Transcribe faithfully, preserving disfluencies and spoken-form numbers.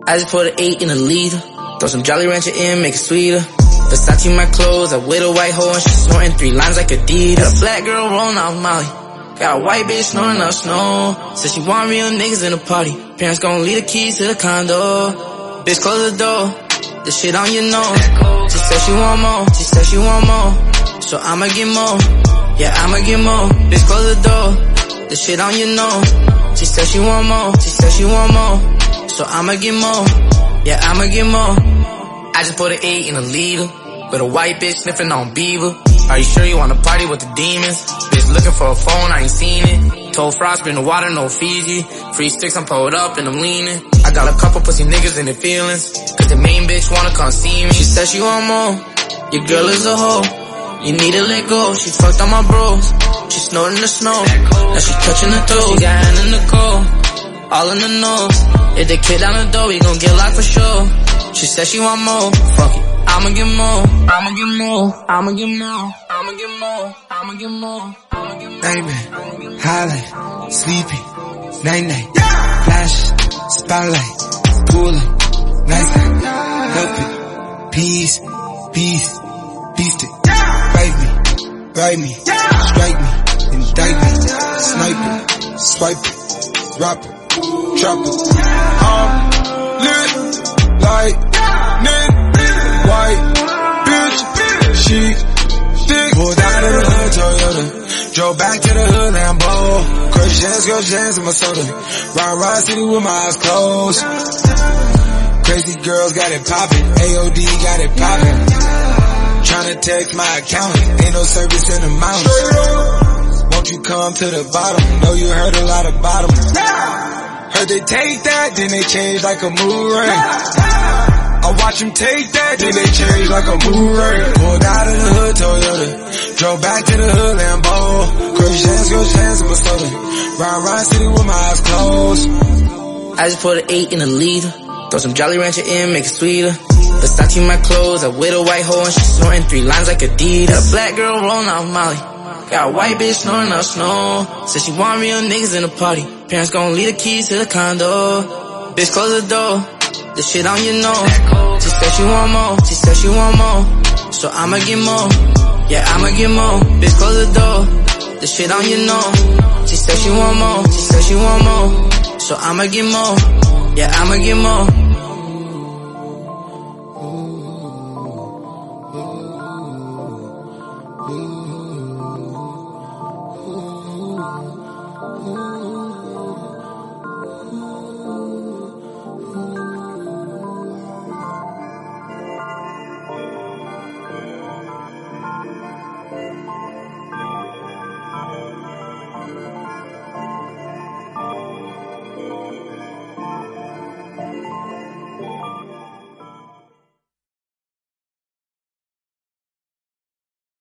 I just put an eight in a liter. Throw some Jolly Rancher in, make it sweeter. Versace my clothes, I with a white hoe and she snorting three lines like Adidas. Got a black girl rolling off Molly. Got a white bitch snoring up snow. Said she want real niggas in the party. Parents gon' leave the keys to the condo. Bitch, close the door. This shit on your nose. She said she want more. She said she want more. So I'ma get more. Yeah, I'ma get more. Bitch, close the door. This shit on your nose. She said she want more. She said she want more. So I'ma get more. Yeah, I'ma get more. I just put an eight in a liter. With a white bitch sniffing on Beaver. Are you sure you wanna party with the demons? Bitch looking for a phone, I ain't seen it. Told Frost, bring the water, no Fiji. Free sticks, I'm pulled up and I'm leaning. I got a couple pussy niggas in their feelings. Cause the main bitch wanna come see me. She said she want more. Your girl is a hoe. You need to let go. She fucked on my bros. She snorting the snow. Now she touching the toes. She got hand in the cold. All in the nose. If the kid down the door, we gon' get locked for sure. She said she want more. Fuck it. I'ma get more. I'ma get more. I'ma get more. I'ma get more. I'ma get more. I'ma get more. Nightmare, highlight, sleepy, night night, flash, spotlight, pullin', nice night, help it, peace, peace, beast it, bite me, ride me, strike me, indict me, snipe it, swipe it, drop it, drop it, I'm lit, like, lit, white, bitch, she, thick, pulled out of the hood, Toyota, drove back to the hood, Lambo, crush hands, crush hands in my soda, ride, ride city with my eyes closed, crazy girls got it poppin', A O D got it poppin', tryna text my account, ain't no service in the mountains, won't you come to the bottom, know you heard a lot about them, heard they take that, then they change like a mood ring. I watch them take that, then they change like a mood ring. Pulled out of the hood, Toyota, drove back to the hood, Lambo, crush hands, crush hands in my soda, ride, ride city with my eyes closed. I just put an eight in a liter. Throw some Jolly Rancher in, make it sweeter. Versace my clothes, I with a white hoe and she snorting three lines like Adidas. Got a black girl rolling off Molly. Got a white bitch snoring up snow. Said she want real niggas in the party. Parents gon' leave the keys to the condo. Bitch, close the door. This shit on your nose. She said she want more. She said she want more. So I'ma get more. Yeah, I'ma get more. Bitch, close the door. This shit on your nose. She said she want more. She said she want more. So I'ma get more. Yeah, I'ma get more.